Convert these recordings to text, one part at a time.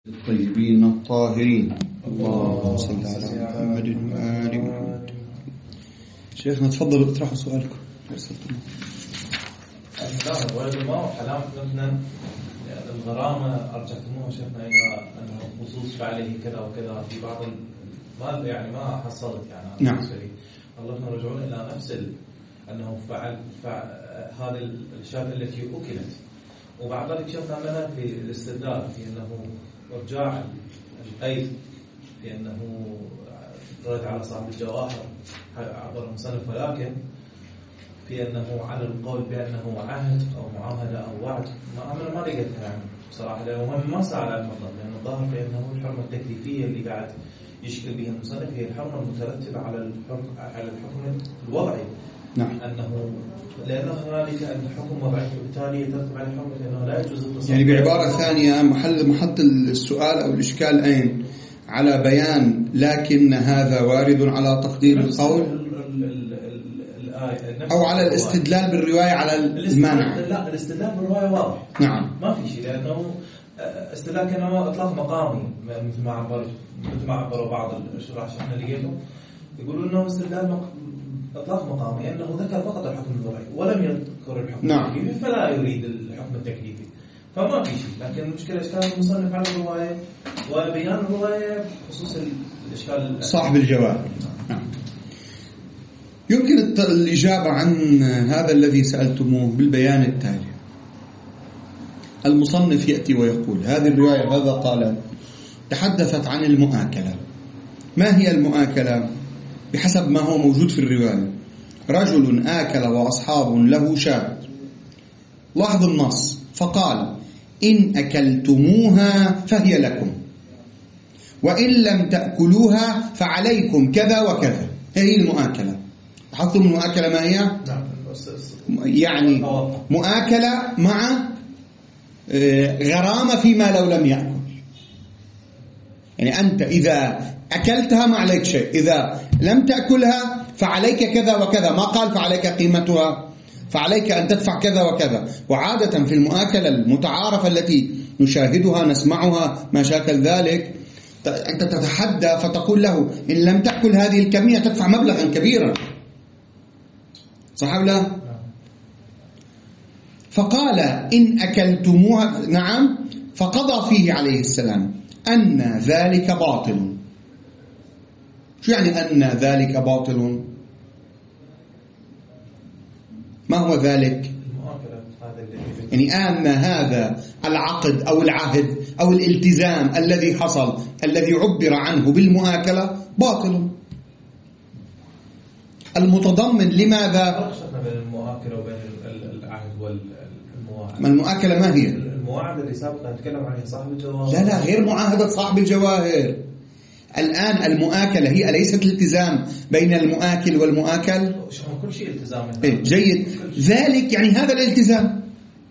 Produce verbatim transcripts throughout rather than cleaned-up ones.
الطيبين الطاهرين. اللهم صل على محمد وآل محمد. شيخنا تفضلوا اطرحوا سؤالكم. الغرامة مثلا الغرامة أرجعتموها شيخنا إلى أنه خصوص فعله كذا وكذا في بعض ما يعني ما حصلت يعني. نعم. الله نرجعون إلى نفس أنه فعل, فعل هذه الأشياء التي أكلت، وبعد ذلك شفنا أنها في الاستدلال في أنه رجاع القيد في أنه رد على صاحب الجواهر عبر المصنف، ولكن في أنه على القول بأنه عهد أو معاهدة أو وعد ما أنا ما لقيتها يعني بصراحة، لأنه ما سأل عن المطلب، لأنه ظاهر بأنه الحرمة التكليفية اللي قاعد يشكل بها المصنف هي الحرمة المترتبة على الحكم على الحكم الوضعي. نعم. أنه لأنه هنالك أن الحكم وضعي وبالتالي يترتب على الحكم لأنه لا يجوز التصرف. يعني بعبارة ثانية محل محط السؤال أو الإشكال أين؟ على بيان لكن هذا وارد على تقدير القول أو على الاستدلال بالرواية على المانع؟ لا، الاستدلال بالرواية واضح. نعم. ما في شيء، لأنه استدلال كأنه إطلاق مقامي مثل ما عبر مثل ما عبروا بعض الشراح شحنا لقيته يقولون أنه استدلال إطلاق مقامي أنه ذكر فقط الحكم الوضعي ولم يذكر الحكم نعم. التكليفي، فلا يريد الحكم التكليفي، فما في شيء. لكن المشكلة إشكال المصنف على الرواية وبيان الرواية خصوص الإشكال صاحب الجواب. نعم. يمكن الإجابة عن هذا الذي سألتموه بالبيان التالي. المصنف يأتي ويقول هذه الرواية هذا قال تحدثت عن المؤاكلة. ما هي المؤاكلة؟ بحسب ما هو موجود في الرواية، رجل آكل وأصحاب له شاة. لاحظ النص، فقال إن أكلتموها فهي لكم وإن لم تأكلوها فعليكم كذا وكذا. هي المؤاكلة. لاحظتم المؤاكلة ما هي؟ يعني مؤاكلة مع غرامة فيما لو لم يأكل. يعني أنت إذا أكلتها ما عليك شيء، إذا لم تأكلها فعليك كذا وكذا، ما قال فعليك قيمتها، فعليك أن تدفع كذا وكذا. وعادة في المؤاكلة المتعارفة التي نشاهدها نسمعها ما شاكل ذلك، أنت تتحدى فتقول له إن لم تأكل هذه الكمية تدفع مبلغا كبيرا، صح ولا لا؟ فقال إن أكلتموها، نعم، فقضى فيه عليه السلام أن ذلك باطل. شو يعني أن ذلك باطل؟ ما هو ذلك؟ يعني أن هذا العقد أو العهد أو الالتزام الذي حصل الذي عبر عنه بالمؤاكلة باطل. المتضمن لماذا؟ بين المؤاكلة وبين العهد والمواعدة. ما المؤاكلة ما هي؟ المواعدة اللي سابقا نتكلم عنها صاحب الجواهر. لا لا، غير معاهدة صاحب الجواهر. الآن المؤاكلة هي أليست الالتزام بين المؤاكل والمؤاكل؟ كل شيء التزام. إيه جيد. ذلك يعني هذا الالتزام،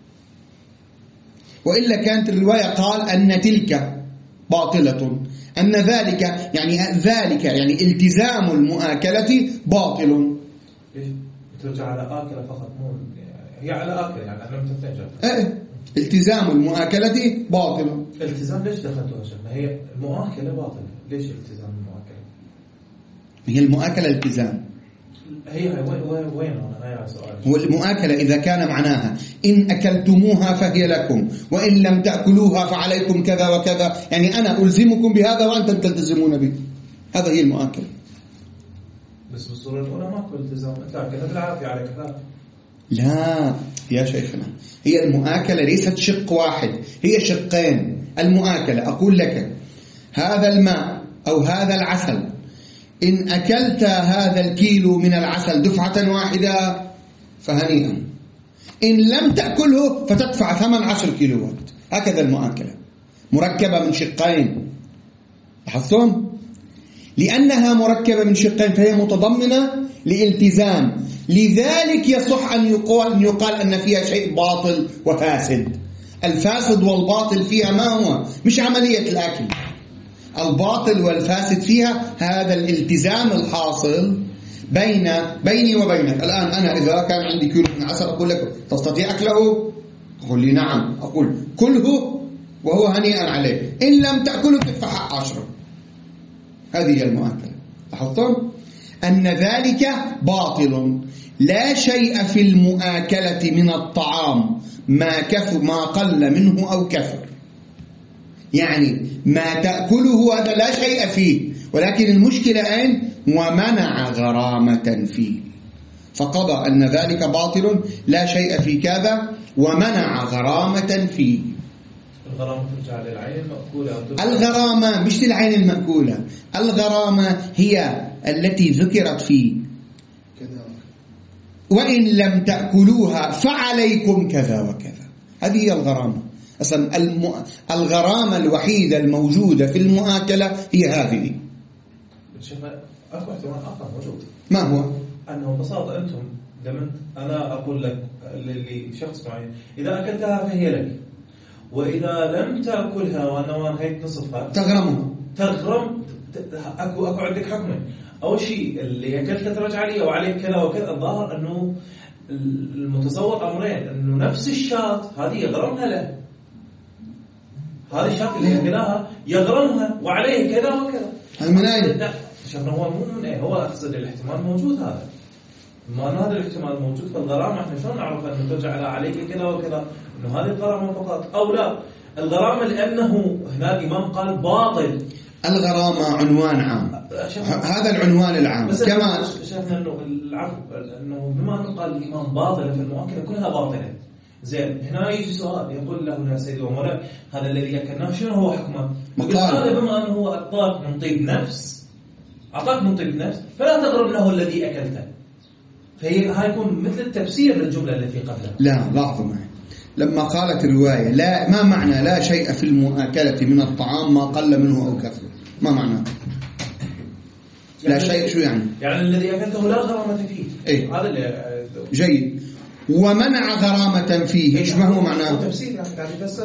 وإلا كانت الرواية قال أن تلك باطلة، أن ذلك يعني ذلك يعني التزام المؤاكلة باطل. ليش ترجع على آكلة فقط؟ مو هي على آكلة يعني لم تتنجح. إيه التزام المؤاكلة باطل. التزام ليش دخلتوها شيخنا؟ هي المؤاكلة باطلة، ليش التزام المؤاكلة؟ هي المؤاكلة التزام. هي وين وين هنا سؤال. هو المؤاكلة إذا كان معناها إن أكلتموها فهي لكم وإن لم تأكلوها فعليكم كذا وكذا، يعني أنا ألزمكم بهذا وأنتم تلتزمون به، هذا هي المؤاكلة. بس بالصورة الأولى ماكو التزام، أنت كذا بالعافية على كذا. لا يا شيخنا، هي المؤاكلة ليست شق واحد، هي شقين. المؤاكلة أقول لك هذا الماء أو هذا العسل، إن أكلت هذا الكيلو من العسل دفعة واحدة فهنيئا، إن لم تأكله فتدفع ثمن عشر كيلوات. هكذا المؤاكلة مركبة من شقين. لاحظتم؟ لأنها مركبة من شقين فهي متضمنة لالتزام، لذلك يصح أن يقال, أن يقال أن فيها شيء باطل وفاسد. الفاسد والباطل فيها ما هو؟ مش عملية الأكل. الباطل والفاسد فيها هذا الالتزام الحاصل بين بيني وبينك. الآن أنا إذا كان عندي كيلو من عسل أقول لك تستطيع أكله؟ أقول لي نعم. أقول كله وهو هنيئا عليه، إن لم تأكله تدفع حق عشرة. هذه هي المؤاكلة. لاحظتم أن ذلك باطل. لا شيء في المؤاكلة من الطعام ما كفر ما قل منه أو كثر، يعني ما تأكله هذا لا شيء فيه، ولكن المشكلة أين؟ ومنع غرامة فيه، فقضى أن ذلك باطل لا شيء في كذا ومنع غرامة فيه. الغرامة ترجع للعين المأكولة. الغرامة مش للعين المأكولة، الغرامة هي التي ذكرت فيه وإن لم تأكلوها فعليكم كذا وكذا. هذه هي الغرامة. أصلا الم... الغرامة الوحيدة الموجودة في المؤاكلة هي هذه. أكو احتمال آخر موجود. ما هو؟ أنه ببساطة أنتم لما أنا أقول لك لشخص معين إذا أكلتها فهي لك، وإذا لم تأكلها وأنا وانهيت نصفها تغرمها. تغرم. أكو أكو عندك حكمين. أول شيء اللي أكلتها ترجع لي أو عليك كذا وكذا. الظاهر أنه المتصور أمرين، أنه نفس الشاة هذه يغرمها له، هذه الشاة اللي أكلها يغرمها وعليه كذا وكذا. هذا من أين؟ شفنا هو مو من إيه، هو أقصد الاحتمال موجود. هذا ما أن هذا الاحتمال موجود في الغرامة، إحنا شلون نعرف أنه ترجع على عليك كذا وكذا، إنه هذه الغرامة فقط أو لا الغرامة، لأنه هنا الإمام قال باطل. الغرامة عنوان عام، هذا العنوان العام. كما شفنا أنه العفو أنه بما أنه قال الإمام باطل في المؤاكلة كلها باطلة. زين هنا يجي سؤال يقول له يا سيدي ومولاي هذا الذي أكلناه شنو هو حكمه؟ هذا بما أنه هو أعطاك من طيب نفس، أعطاك من طيب نفس فلا تغرم له الذي أكلته. فهي هيكون مثل التفسير للجملة التي قبلها. لا لاحظوا معي، لما قالت الرواية لا ما معنى لا شيء في المؤاكلة من الطعام ما قل منه أو كثر، ما معنى لا يعني شيء؟ شو يعني؟ يعني الذي أكلته لا غرامة فيه. إيه؟ هذا اللي جيد. ومنع غرامة فيه إيش ما هو معناه؟ تفسير يعني قاعد يفسر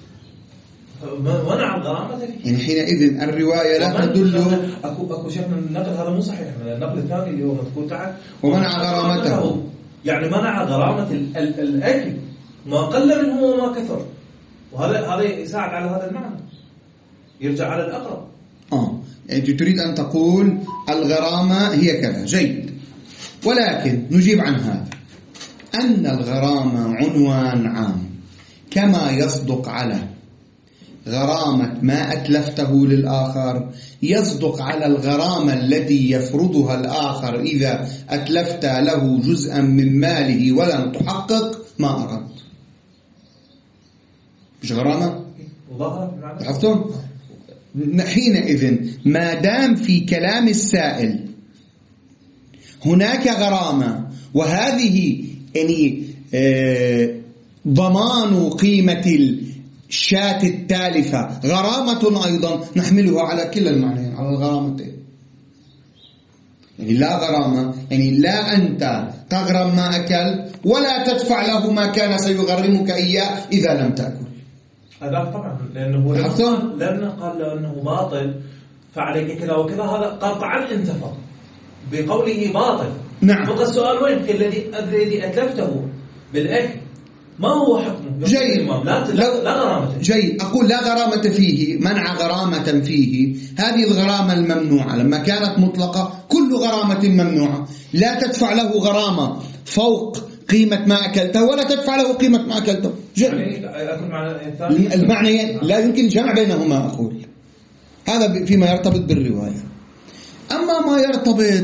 منع الغرامة فيه. يعني حينئذ الرواية لا تدل. أكو أكو شيء من النقل هذا مو صحيح، من النقل الثاني اللي هو مذكور تحت ومنع غرامته، يعني منع غرامة ال ال الأكل ما قل منه وما كثر، وهذا هذا يساعد على هذا المعنى، يرجع على الأقرب. آه يعني تريد أن تقول الغرامة هي كذا. جيد، ولكن نجيب عن هذا أن الغرامة عنوان عام، كما يصدق على غرامة ما أتلفته للآخر يصدق على الغرامة التي يفرضها الآخر إذا أتلفت له جزءا من ماله ولم تحقق ما أردت. مش غرامة؟ لاحظتم؟ حينئذ ما دام في كلام السائل هناك غرامة، وهذه يعني آه ضمان قيمة الشاة التالفة غرامة أيضا، نحملها على كلا المعنيين، على الغرامتين. يعني لا غرامة يعني لا أنت تغرم ما أكل ولا تدفع له ما كان سيغرمك إياه إذا لم تأكل. هذا طبعا لأنه لأنه قال لأنه باطل فعليك كذا وكذا، هذا قطعا انتفض بقوله باطل. نعم. بقى السؤال وين الذي الذي أتلفته بالأكل ما هو حكمه؟ جيد. لا لا, لا غرامة. جيد، أقول لا غرامة فيه، منع غرامة فيه. هذه الغرامة الممنوعة لما كانت مطلقة كل غرامة ممنوعة، لا تدفع له غرامة فوق قيمة ما أكلته ولا تدفع له قيمة ما أكلته. يعني المعنى لا يمكن جمع بينهما. أقول هذا فيما يرتبط بالرواية. أما ما يرتبط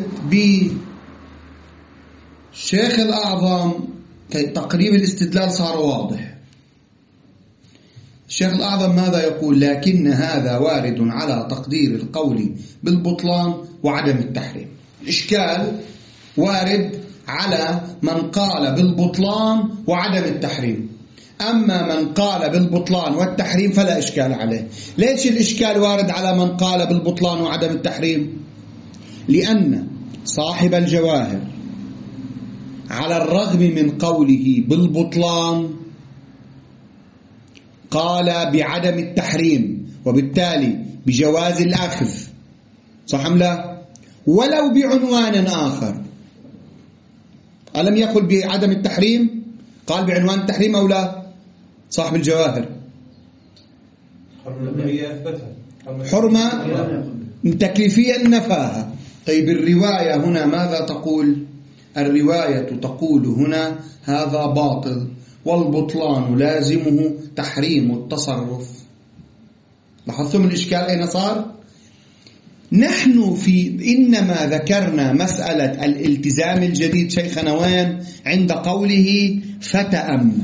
بالشيخ الأعظم تقريب الاستدلال صار واضح. الشيخ الأعظم ماذا يقول؟ لكن هذا وارد على تقدير القول بالبطلان وعدم التحريم. الإشكال وارد على من قال بالبطلان وعدم التحريم، أما من قال بالبطلان والتحريم فلا إشكال عليه. ليش الإشكال وارد على من قال بالبطلان وعدم التحريم؟ لأن صاحب الجواهر على الرغم من قوله بالبطلان قال بعدم التحريم، وبالتالي بجواز الأخذ، صح أم لا؟ ولو بعنوان آخر. ألم يقل بعدم التحريم؟ قال بعنوان التحريم أو لا؟ صاحب الجواهر حرمة أثبتها، حرمة تكليفية نفاها. طيب الرواية هنا ماذا تقول؟ الرواية تقول هنا هذا باطل، والبطلان لازمه تحريم التصرف. لاحظتم الإشكال أين صار؟ نحن في إنما ذكرنا مسألة الالتزام الجديد شيخنا وين؟ عند قوله فتأمل.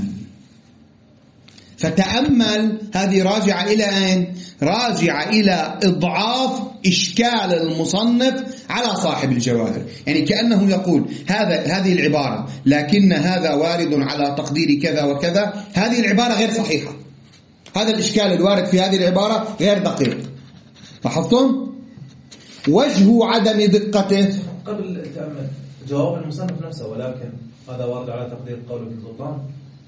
فتأمل هذه راجعة إلى أين؟ راجعة إلى إضعاف إشكال المصنف على صاحب الجواهر. يعني كأنه يقول هذا هذه العبارة لكن هذا وارد على تقدير كذا وكذا، هذه العبارة غير صحيحة، هذا الإشكال الوارد في هذه العبارة غير دقيق. لاحظتم؟ وجه عدم دقته قبل تأمل جواب المصنف نفسه، ولكن هذا وارد على تقدير قوله بالسلطان.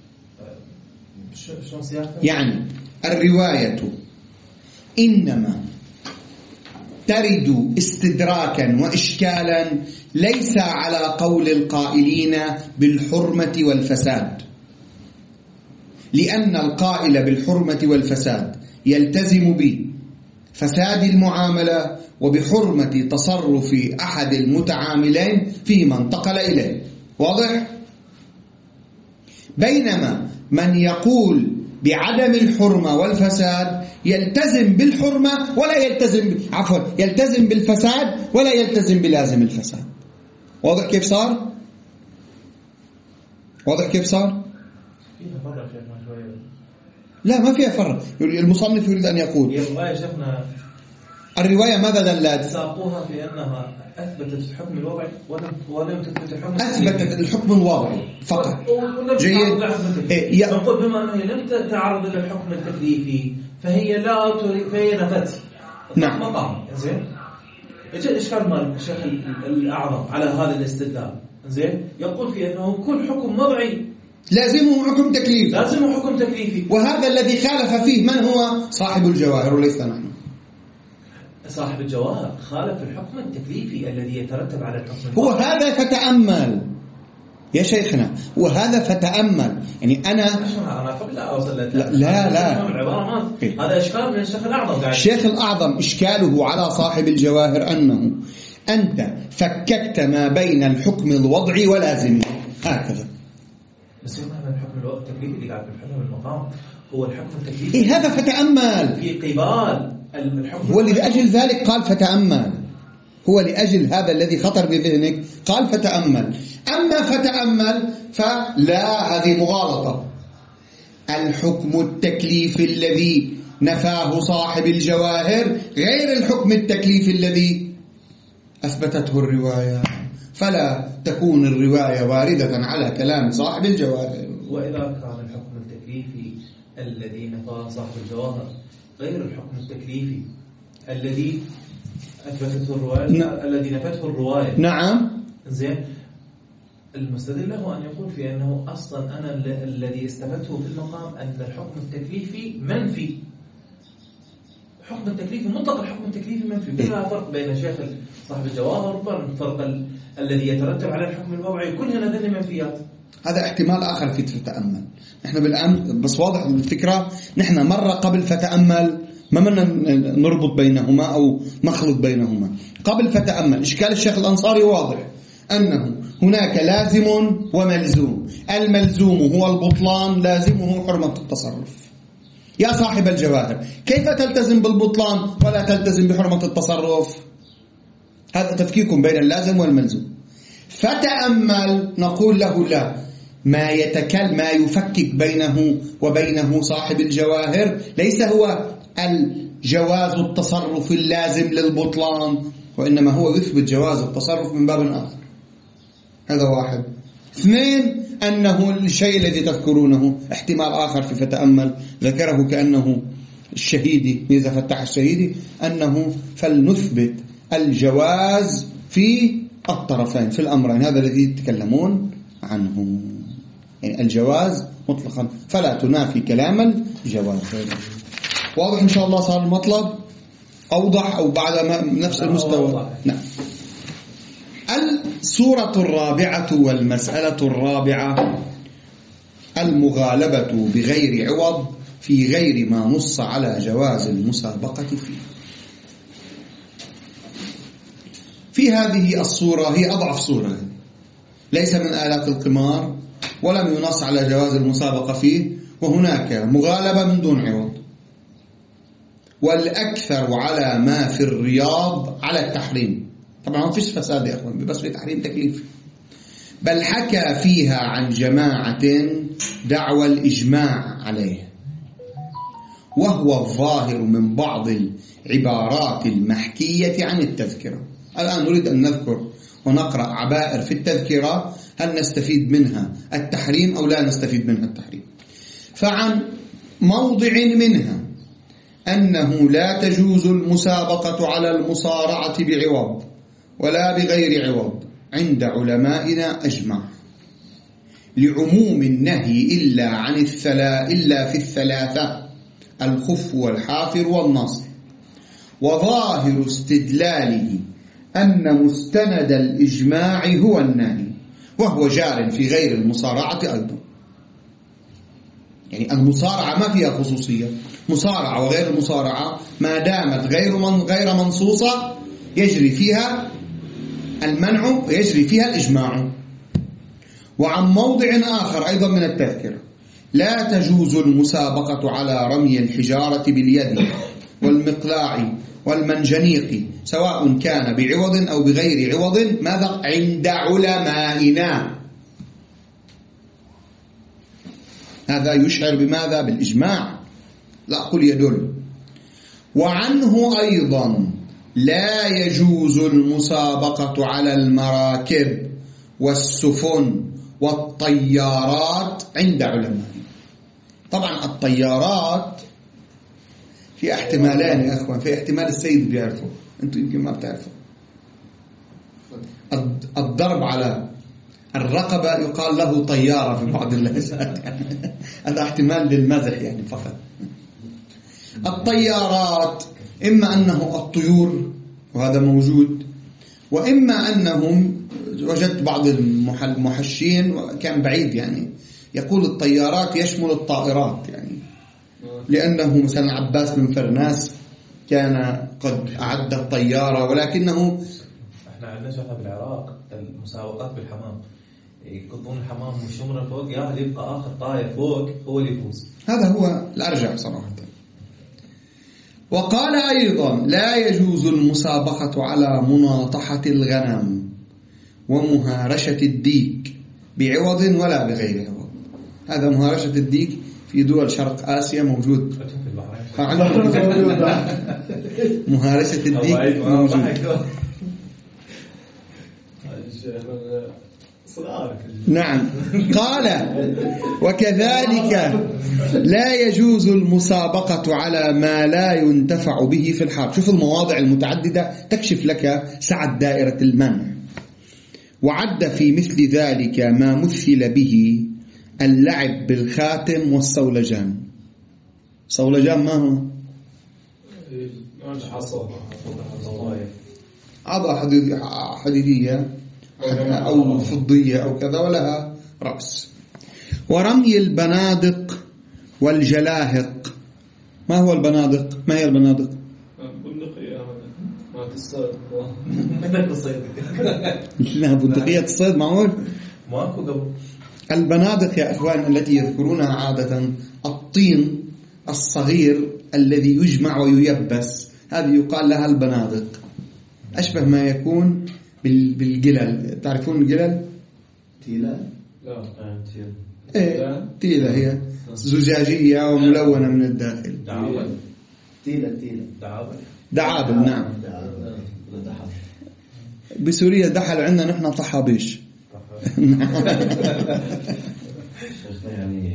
شو سياقه؟ يعني الرواية إنما ترد استدراكا وإشكالا ليس على قول القائلين بالحرمة والفساد، لأن القائل بالحرمة والفساد يلتزم بفساد المعاملة وبحرمة تصرف أحد المتعاملين فيما انتقل إليه. واضح؟ بينما من يقول بعدم الحرمة والفساد يلتزم بالحرمة ولا يلتزم عفوا يلتزم بالفساد ولا يلتزم بلازم الفساد. واضح كيف صار؟ واضح كيف صار؟ لا ما فيها فرق. المصنف يريد أن يقول الرواية شيخنا الرواية ماذا دلت؟ ساقوها بأنها أثبتت الحكم الوضعي ولم ولم تثبت الحكم أثبتت الحكم الوضعي فقط. جيد. إيه نقول بما أنها لم تتعرض إلى الحكم التكليفي فهي لا فهي نفت. نعم. مقام زين. إجا الإشكال مال الشيخ الأعظم على هذا الاستدلال زين يقول في أنه كل حكم وضعي لازمه حكم تكليفي. لازمه حكم تكليفي. وهذا الذي خالف فيه من هو؟ صاحب الجواهر وليس نحن. صاحب الجواهر خالف الحكم التكليفي الذي يترتب على الحكم. هو هذا فتأمل يا شيخنا، وهذا فتأمل. يعني أنا أنا قبل لا أوصل لا لا, لا. إيه؟ هذا إشكال من الشيخ الأعظم. الشيخ الأعظم إشكاله على صاحب الجواهر أنه أنت فككت ما بين الحكم الوضعي ولازمه هكذا. بس هذا الحكم التكليفي اللي قاعد بنحله المقام هو الحكم التكليفي. إيه هذا فتأمل في قبال الحكم. هو لأجل ذلك قال فتأمل. هو لأجل هذا الذي خطر بذهنك قال فتأمل. أما فتأمل فلا، هذه مغالطة. الحكم التكليفي الذي نفاه صاحب الجواهر غير الحكم التكليفي الذي أثبتته الرواية، فلا تكون الرواية واردة على كلام صاحب الجواهر. وإذا كان الحكم التكليفي الذي نفاه صاحب الجواهر غير الحكم التكليفي الذي أثبتته الرواية ن... الذي نفته الرواية. نعم. زين. المستدل له أن يقول في أنه أصلا أنا ال... الذي استفدته في المقام أن الحكم التكليفي منفي. حكم التكليفي مطلق الحكم التكليفي منفي. بلا فرق بين شيخ صاحب الجواهر وفرق ال... الذي يترتب على الحكم الوضعي. كلها هذه منفيات. هذا احتمال آخر في فتأمل. نحن بالآن بس واضح الفكرة. نحن مرة قبل فتأمل ما منا نربط بينهما أو نخلط بينهما. قبل فتأمل إشكال الشيخ الأنصاري واضح أنه هناك لازم وملزوم. الملزوم هو البطلان، لازمه حرمة التصرف. يا صاحب الجواهر كيف تلتزم بالبطلان ولا تلتزم بحرمة التصرف؟ هذا تفكيك بين اللازم والملزوم. فتأمل نقول له لا، ما يتكل ما يفكك بينه وبينه صاحب الجواهر ليس هو الجواز التصرف اللازم للبطلان، وإنما هو يثبت جواز التصرف من باب آخر. هذا واحد. اثنين، أنه الشيء الذي تذكرونه احتمال آخر في فتأمل ذكره كأنه الشهيدي إذا فتح الشهيدي أنه فلنثبت الجواز في الطرفين في الأمرين، هذا الذي يتكلمون عنه. يعني الجواز مطلقا فلا تنافي كلام الجواز. واضح إن شاء الله صار المطلب أوضح أو بعد ما نفس المستوى. نعم. السورة الرابعة والمسألة الرابعة المغالبة بغير عوض في غير ما نص على جواز المسابقة فيه. في هذه الصورة، هي أضعف صورة، ليس من آلات القمار ولم ينص على جواز المسابقة فيه، وهناك مغالبة من دون عوض، والأكثر على ما في الرياض على التحريم. طبعا ما فيش فساد يا أخوان، بس في تحريم تكليف. بل حكى فيها عن جماعة دعوى الإجماع عليه، وهو الظاهر من بعض العبارات المحكية عن التذكرة. الآن نريد أن نذكر ونقرأ عبائر في التذكرة، هل نستفيد منها التحريم أو لا نستفيد منها التحريم. فعن موضع منها أنه لا تجوز المسابقة على المصارعة بعوض ولا بغير عوض عند علمائنا أجمع، لعموم النهي إلا عن الثلا إلا في الثلاثة: الخف والحافر والنصر. وظاهر استدلاله أن مستند الإجماع هو النهي، وهو جار في غير المصارعة أيضا. يعني المصارعة ما فيها خصوصية، مصارعة وغير المصارعة ما دامت غير من غير منصوصة يجري فيها المنع ويجري فيها الإجماع. وعن موضع آخر أيضا من التذكرة: لا تجوز المسابقة على رمي الحجارة باليد والمقلاع والمنجنيق سواء كان بعوض أو بغير عوض، ماذا؟ عند علمائنا. هذا يشعر بماذا؟ بالإجماع، لا أقول يدل. وعنه أيضا: لا يجوز المسابقة على المراكب والسفن والطيارات عند علمائنا. طبعا الطيارات في احتمالين يا أخوان، في احتمال السيد بيعرفه، أنتم يمكن ما بتعرفوا. الضرب على الرقبة يقال له طيارة في بعض اللهجات، هذا احتمال للمزح يعني فقط. الطيارات إما أنه الطيور وهذا موجود، وإما أنهم وجدت بعض المحشين وكان بعيد يعني يقول الطيارات يشمل الطائرات، يعني لأنه مثلا عباس بن فرناس كان قد أعد الطيارة، ولكنه احنا عندنا شغله بالعراق المسابقات بالحمام، يقضون الحمام والشمرة فوق، يا يبقى آخر طاير فوق هو اللي يفوز. هذا هو الأرجح صراحة. وقال أيضا: لا يجوز المسابقة على مناطحة الغنم ومهارشة الديك بعوض ولا بغير عوض. هذا مهارشة الديك في دول شرق آسيا موجود. مهارشة الديك موجود. نعم. قال: وكذلك لا يجوز المسابقة على ما لا ينتفع به في الحرب. شوف المواضع المتعددة تكشف لك سعة دائرة المنع. وعد في مثل ذلك ما مثل به اللعب بالخاتم والصولجان. صولجان ما هو؟ عضة حديدية أو فضية أو كذا ولها رأس. ورمي البنادق والجلاهق. ما هو البنادق؟ ما هي البنادق؟ بندقية ما الصيد. لا بندقية الصيد معقول؟ ماكو قبل. البنادق يا أخوان التي يذكرونها عادة الطين الصغير الذي يجمع وييبس، هذه يقال لها البنادق. أشبه ما يكون بالجلل. تعرفون الجلل؟ تيلة؟ لا تيلة. إيه تيلة، هي زجاجية وملونة من الداخل. دعابل. تيلة تيلة. دعابل. دعابل نعم. بسوريا دحل، عندنا نحن طحابيش. يعني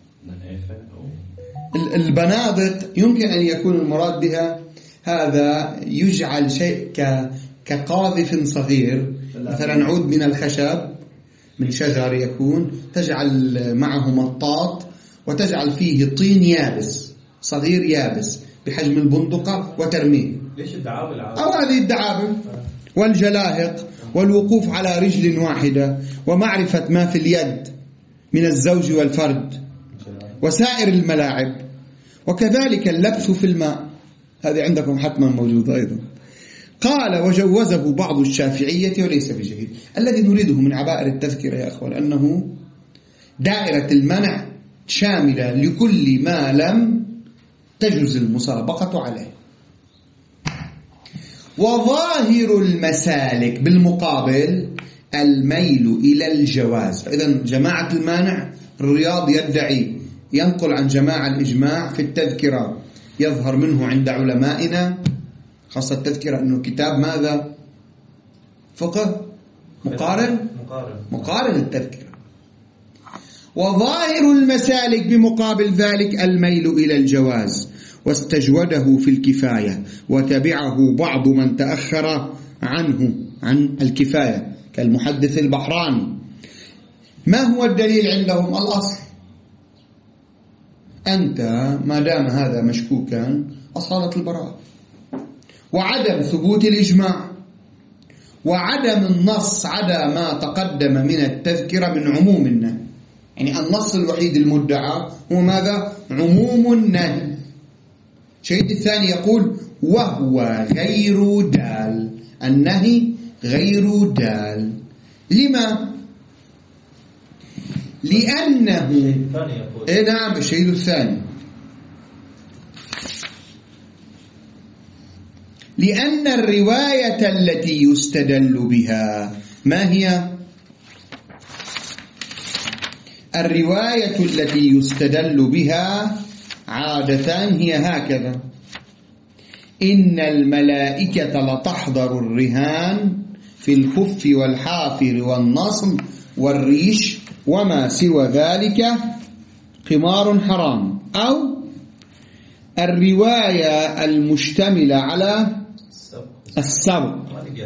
البنادق يمكن أن يكون المراد بها هذا يجعل شيء كقاذف صغير، مثلا عود من الخشب من شجر يكون، تجعل معه مطاط وتجعل فيه طين يابس صغير يابس بحجم البندقة وترميه. ليش الدعابل؟ أو هذه الدعابل. والجلاهق والوقوف على رجل واحدة ومعرفة ما في اليد من الزوج والفرد. وسائر الملاعب وكذلك اللبث في الماء، هذه عندكم حتما موجودة أيضا. قال وجوزه بعض الشافعية وليس بجيد. الذي نريده من عبائر التذكرة يا أخوان أنه دائرة المنع شاملة لكل ما لم تجوز المسابقة عليه. وظاهر المسالك بالمقابل الميل إلى الجواز. فإذا جماعة المانع الرياض يدعي ينقل عن جماعة الإجماع في التذكرة، يظهر منه عند علمائنا خاصة التذكرة أنه كتاب ماذا؟ فقه مقارن مقارن التذكرة. وظاهر المسالك بمقابل ذلك الميل إلى الجواز، واستجوده في الكفاية وتبعه بعض من تأخر عنه عن الكفاية كالمحدث البحراني. ما هو الدليل عندهم؟ الأصل. أنت ما دام هذا مشكوكا أصالة البراءة، وعدم ثبوت الإجماع، وعدم النص على ما تقدم من التذكرة من عموم النهي. يعني النص الوحيد المدعى هو ماذا؟ عموم النهي. الشهيد الثاني يقول وهو غير دال، النهي غير دال. لما؟ لأنه إيه نعم الشهيد الثاني لأن الرواية التي يستدل بها ما هي؟ الرواية التي يستدل بها عادة هي هكذا: إن الملائكة لتحضر الرهان في الخف والحافر والنصل والريش وما سوى ذلك قمار حرام. أو الرواية المشتملة على السبق.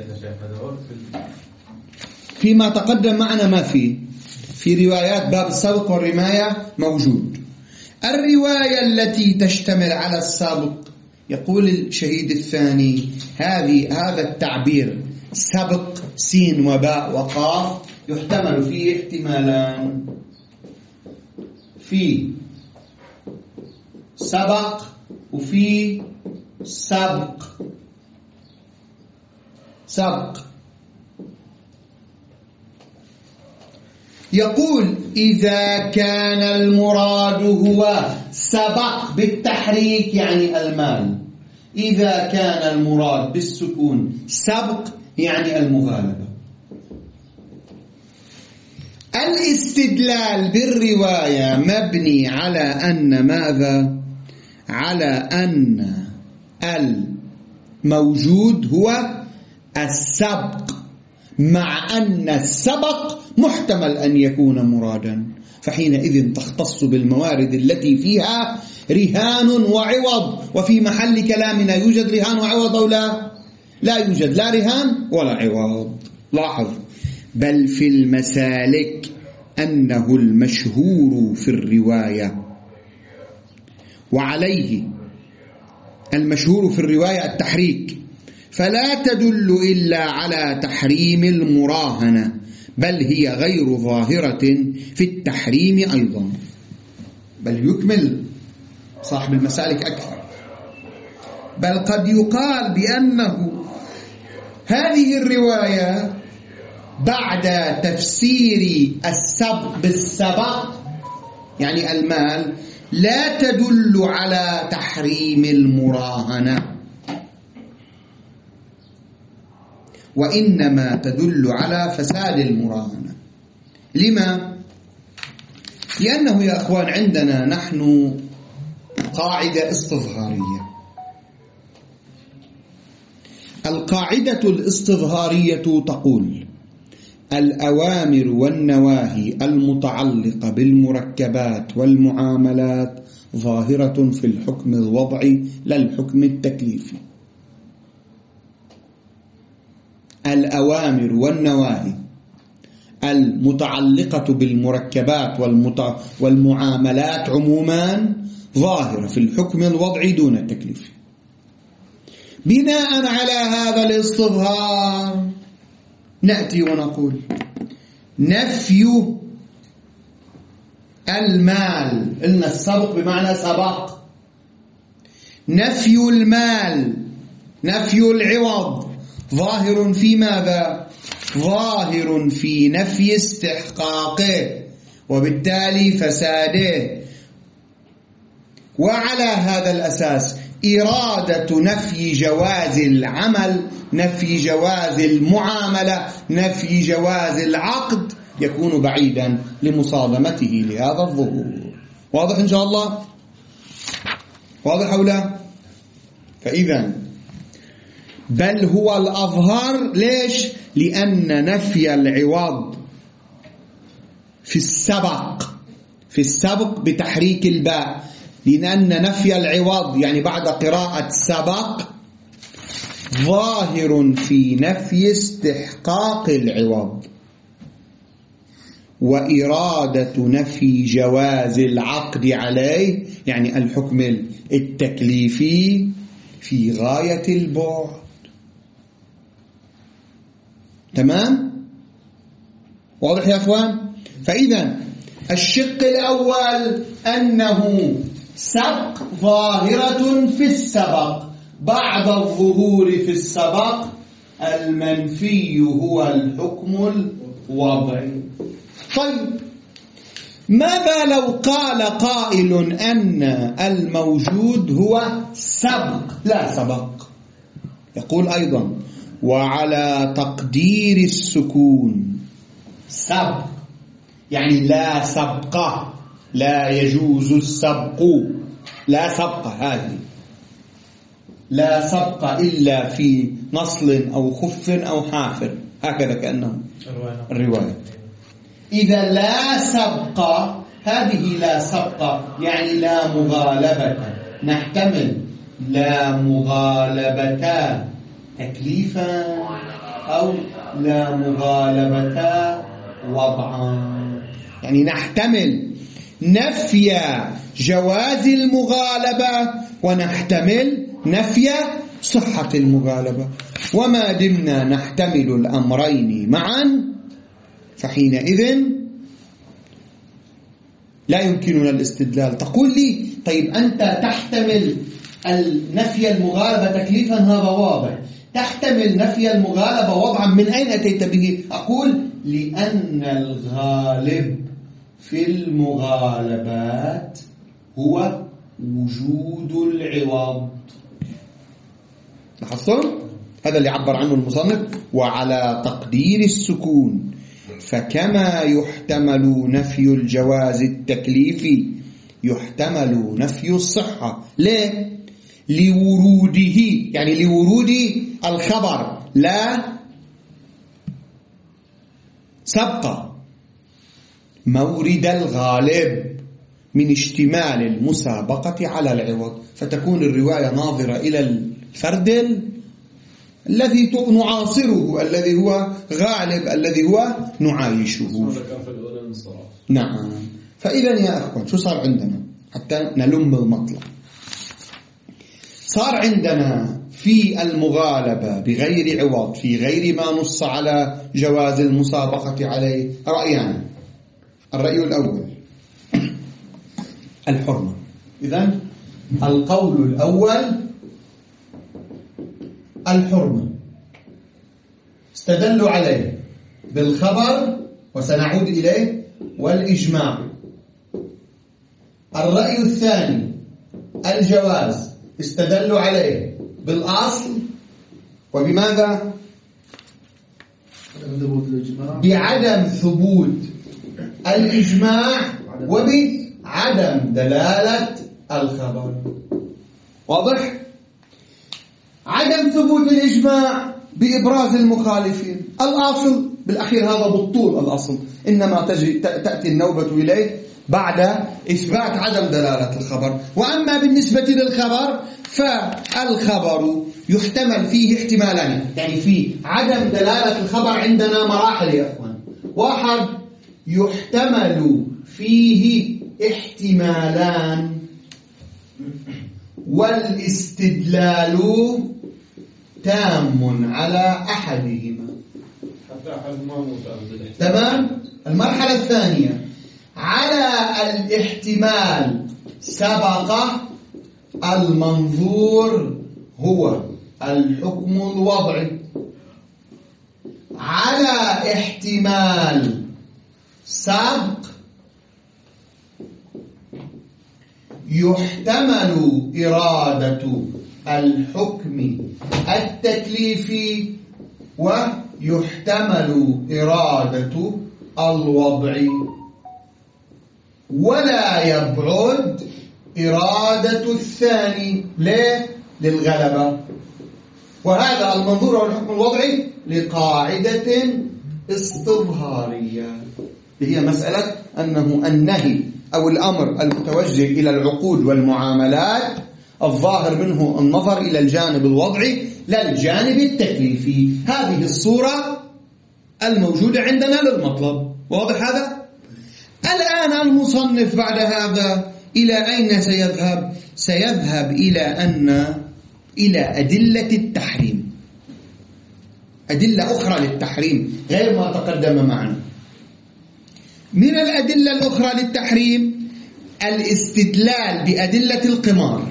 فيما تقدم معنا ما فيه في روايات باب السبق والرماية موجود. الرواية التي تشتمل على السابق يقول الشهيد الثاني هذه هذا التعبير سبق سين وباء وقاف يحتمل فيه احتمالان: في سبق وفي سبق. سبق يقول إذا كان المراد هو سبق بالتحريك يعني المال، إذا كان المراد بالسكون سبق يعني المغالبة. الاستدلال بالرواية مبني على أن ماذا؟ على أن الموجود هو السبق، مع أن السبق محتمل أن يكون مرادا، فحينئذ تختص بالموارد التي فيها رهان وعوض. وفي محل كلامنا يوجد رهان وعوض أو لا؟ لا يوجد لا رهان ولا عوض. لاحظ: بل في المسالك أنه المشهور في الرواية، وعليه المشهور في الرواية التحريك، فلا تدل إلا على تحريم المراهنة، بل هي غير ظاهرة في التحريم أيضا. بل يكمل صاحب المسالك أكثر: بل قد يقال بأنه هذه الرواية بعد تفسير السبق بالسبق يعني المال لا تدل على تحريم المراهنة، وإنما تدل على فساد المراهنة. لما؟ لأنه يا أخوان عندنا نحن قاعدة استظهارية. القاعدة الاستظهارية تقول: الأوامر والنواهي المتعلقة بالمركبات والمعاملات ظاهرة في الحكم الوضعي لا الحكم التكليفي. الأوامر والنواهي المتعلقة بالمركبات والمعاملات عموما ظاهرة في الحكم الوضعي دون التكليف. بناء على هذا الاستظهار نأتي ونقول: نفي المال، إن السبق بمعنى سبق، نفي المال نفي العوض ظاهر في ماذا؟ ظاهر في نفي استحقاقه وبالتالي فساده. وعلى هذا الأساس إرادة نفي جواز العمل، نفي جواز المعاملة، نفي جواز العقد يكون بعيدا لمصادمته لهذا الظهور. واضح إن شاء الله؟ واضح أو لا؟ فإذا بل هو الأظهر. ليش؟ لأن نفي العوض في السبق في السبق بتحريك الباء، لأن نفي العوض يعني بعد قراءة سبق ظاهر في نفي استحقاق العوض، وإرادة نفي جواز العقد عليه يعني الحكم التكليفي في غاية البعد. تمام؟ واضح يا أخوان؟ فإذا الشق الأول أنه سبق ظاهرة في السبق بعد الظهور في السبق، المنفي هو الحكم الوضعي. طيب ماذا لو قال قائل أن الموجود هو سبق لا سبق؟ يقول أيضا وعلى تقدير السكون سبق يعني لا سبق، لا يجوز السبق، لا سبق، هذه لا سبق إلا في نصل أو خف أو حافر، هكذا كأنه الرواية. إذا لا سبق هذه لا سبق يعني لا مغالبة، نحتمل لا مغالبة تكليفا أو لا مغالبة وضعا، يعني نحتمل نفي جواز المغالبة ونحتمل نفي صحة المغالبة. وما دمنا نحتمل الأمرين معا فحينئذ لا يمكننا الاستدلال. تقول لي طيب أنت تحتمل نفي المغالبة تكليفا، هذا واضح، تحتمل نفي المغالبة وضعا، من أين أتيت به؟ أقول لأن الغالب في المغالبات هو وجود العوض. لاحظتم؟ هذا اللي عبر عنه المصنف وعلى تقدير السكون. فكما يحتمل نفي الجواز التكليفي يحتمل نفي الصحة. ليه؟ لوروده، يعني لورود الخبر لا سبق مورد الغالب من اشتمال المسابقة على العوض، فتكون الرواية ناظرة إلى الفرد الذي نعاصره، الذي هو غالب، الذي هو نعايشه. نعم. فإذا يا أخوان شو صار عندنا حتى نلم المطلب؟ صار عندنا في المغالبة بغير عوض في غير ما نص على جواز المسابقة عليه رأيان. الرأي الأول الحرمة. إذن القول الأول الحرمة، استدلوا عليه بالخبر وسنعود إليه والإجماع. الرأي الثاني الجواز، استدلوا عليه بالأصل وبماذا؟ بعدم ثبوت الإجماع وبعدم دلالة الخبر. واضح؟ عدم ثبوت الإجماع بإبراز المخالفين، الأصل بالأخير هذا بالطول الأصل، إنما تجي تأتي النوبة إليه بعد إثبات عدم دلالة الخبر. وأما بالنسبة للخبر فالخبر يحتمل فيه احتمالان، يعني في عدم دلالة الخبر عندنا مراحل يا أخوان. واحد يحتمل فيه احتمالان والاستدلال تام على أحدهما. تمام. المرحلة الثانية على الاحتمال سبق المنظور هو الحكم الوضعي على احتمال سابق يحتمل إرادة الحكم التكليفي ويحتمل إرادة الوضع، ولا يبعد إرادة الثاني. ليه؟ للغلبة. وهذا المنظور هو الحكم الوضعي لقاعدة استظهارية، هي مسألة أنه النهي أو الأمر المتوجه إلى العقود والمعاملات الظاهر منه النظر إلى الجانب الوضعي لا الجانب التكليفي. هذه الصورة الموجودة عندنا للمطلب. واضح هذا؟ الآن المصنف بعد هذا إلى أين سيذهب؟ سيذهب إلى أن إلى أدلة التحريم، أدلة أخرى للتحريم غير ما تقدم معنا. من الأدلة الأخرى للتحريم الاستدلال بأدلة القمار،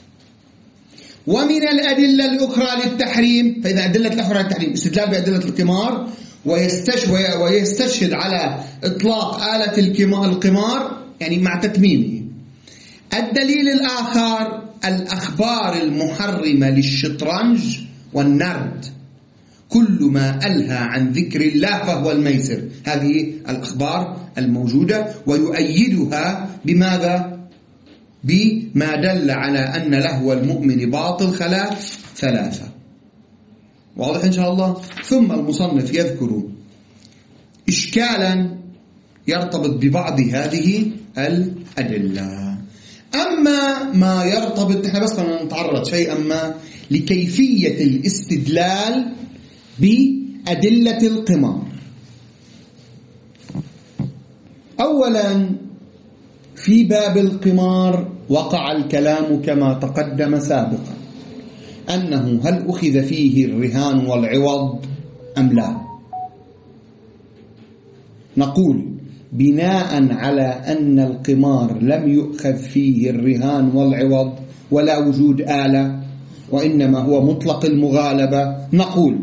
ومن الأدلة الأخرى للتحريم، فإذا أدلة الأخرى للتحريم استدلال بأدلة القمار ويستشهد على إطلاق آلة القمار يعني مع تتميمه. الدليل الآخر الأخبار المحرمة للشطرنج والنرد، كل ما ألهى عن ذكر الله فهو الميسر. هذه الأخبار الموجودة، ويؤيدها بماذا؟ بما دل على أن لهو المؤمن باطل خلا ثلاثة. واضح إن شاء الله؟ ثم المصنف يذكر إشكالا يرتبط ببعض هذه الأدلة. أما ما يرتبط، نحن بس نتعرض شيئا ما لكيفية الاستدلال بأدلة القمار. أولا في باب القمار وقع الكلام كما تقدم سابقا أنه هل أخذ فيه الرهان والعوض أم لا. نقول بناء على أن القمار لم يؤخذ فيه الرهان والعوض ولا وجود آلة وإنما هو مطلق المغالبة، نقول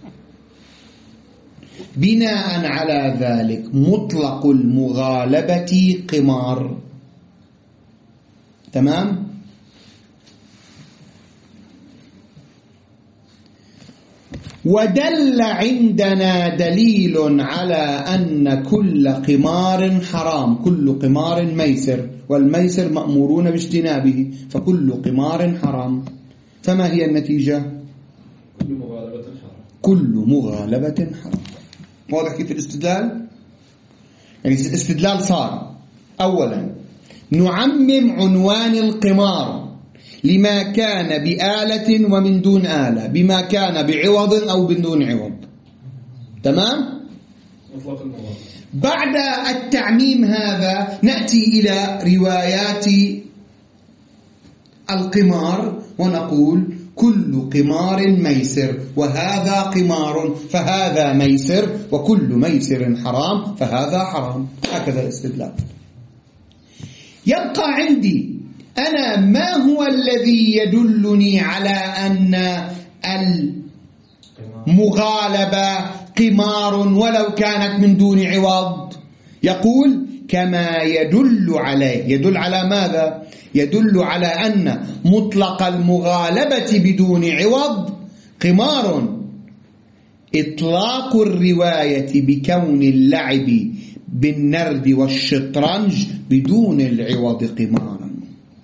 بناء على ذلك مطلق المغالبة قمار. تمام؟ ودل عندنا دليل على أن كل قمار حرام، كل قمار ميسر، والميسر مأمورون باجتنابه، فكل قمار حرام. فما هي النتيجة؟ كل مغالبة حرام. كل مغالبة حرام. واضح كيف الاستدلال؟ يعني الاستدلال صار أولا نعمم عنوان القمار لما كان بآلة ومن دون آلة، بما كان بعوض أو بدون عوض. تمام؟ مطلق المغالبة. بعد التعميم هذا نأتي إلى روايات القمار ونقول كل قمار ميسر، وهذا قمار فهذا ميسر، وكل ميسر حرام فهذا حرام. هكذا الاستدلال. يبقى عندي أنا ما هو الذي يدلني على أن المغالبة قمار ولو كانت من دون عوض؟ يقول كما يدل عليه. يدل على ماذا؟ يدل على أن مطلق المغالبة بدون عوض قمار. إطلاق الرواية بكون اللعب بالنرد والشطرنج بدون العوض قمارا.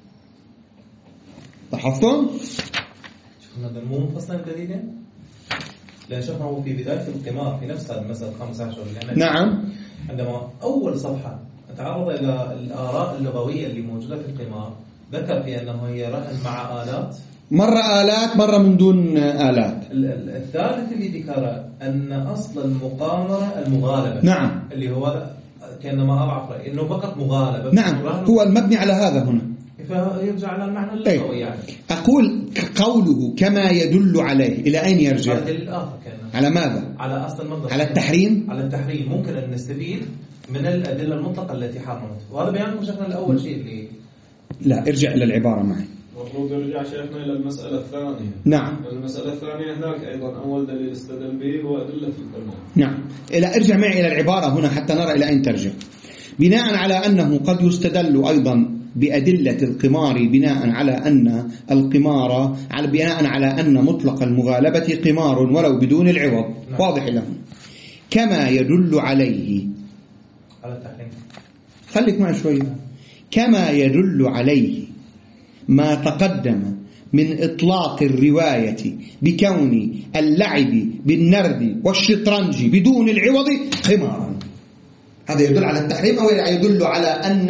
لاحظتم؟ شفنا مو مفصل جديدا؟ لأن شفنا هو في بداية القمار في نفس هذا المسألة خمسة عشر. نعم. عندما أول صفحة تعرض إلى الآراء اللغوية اللي موجودة في القمار، ذكر في أنه هي رهن مع آلات، مرة آلات مرة من دون آلات. الثالث اللي ذكر أن أصل المقامرة المغالبة. نعم. اللي هو كأنما أضعف رأي إنه فقط مغالبة. نعم. هو المبني على هذا هنا. فيرجع على المعنى اللغوي يعني. أقول قوله كما يدل عليه إلى أين يرجع؟ على الدليل الآخر كان. على ماذا؟ على أصل المنطق. على التحريم. على التحريم ممكن أن نستفيد من الأدلة المطلقة التي حرمت، وهذا بيان مشكلة الأول شيء اللي لا ارجع إلى العبارة معي. المفروض يرجع شيخنا إلى المسألة الثانية. نعم. المسألة الثانية هناك أيضا أول دليل استدل به هو أدلة القمار. نعم. إلى ارجع معي إلى العبارة هنا حتى نرى إلى أين ترجع. بناء على أنه قد يستدل أيضا بأدلة القمار بناء على أن القمار على بناء على أن مطلق المغالبة قمار ولو بدون العوض. نعم. واضح لهم. كما يدل عليه على التحريم. خليك معي شوية. كما يدل عليه ما تقدم من إطلاق الرواية بكون اللعب بالنرد والشطرنج بدون العوض قمارا. هذا يدل على التحريم أو يدل على أن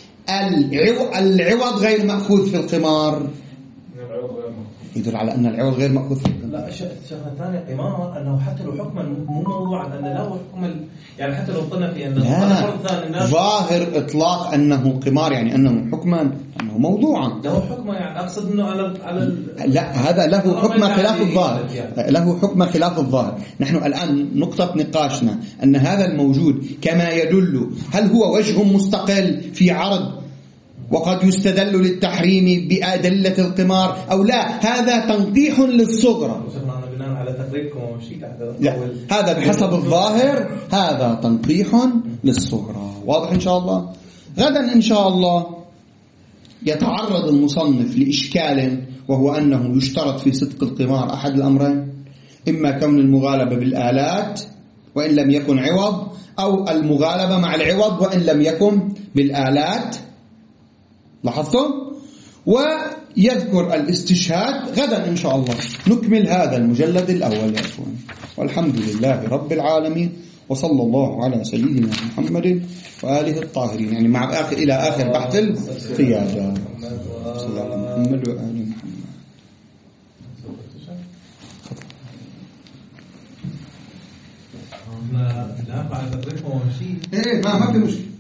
العوض غير مأخوذ في القمار؟ يدل على أن العوض غير مأخوذ في القمار. لا الشيء الثاني قمار أنه حتى لو حكما مو موضوعا أن له حكم يعني حتى لو قلنا في أنه لا ظاهر إطلاق أنه قمار يعني أنه حكما أنه موضوعا له حكم يعني أقصد أنه على على لا هذا له حكم خلاف الظاهر له حكم خلاف الظاهر. نحن الآن نقطة نقاشنا أن هذا الموجود كما يدل هل هو وجه مستقل في عرض وقد يستدل للتحريم بأدلة القمار أو لا هذا تنقيح للصغرى. لا هذا بحسب الظاهر هذا تنقيح للصغرى. واضح إن شاء الله. غدا إن شاء الله يتعرض المصنف لإشكال وهو أنه يشترط في صدق القمار أحد الأمرين إما كون المغالبة بالآلات وإن لم يكن عوض أو المغالبة مع العوض وإن لم يكن بالآلات. لاحظتم؟ ويذكر الاستشهاد. غدا إن شاء الله نكمل هذا المجلد الأول يا أخوان. والحمد لله رب العالمين وصلى الله على سيدنا محمد وآله الطاهرين يعني مع آخر إلى آخر بحث القيادة. صلى الله على محمد وآله محمد. لا بعد الرقم وشيء. إيه ما ما في مشكلة.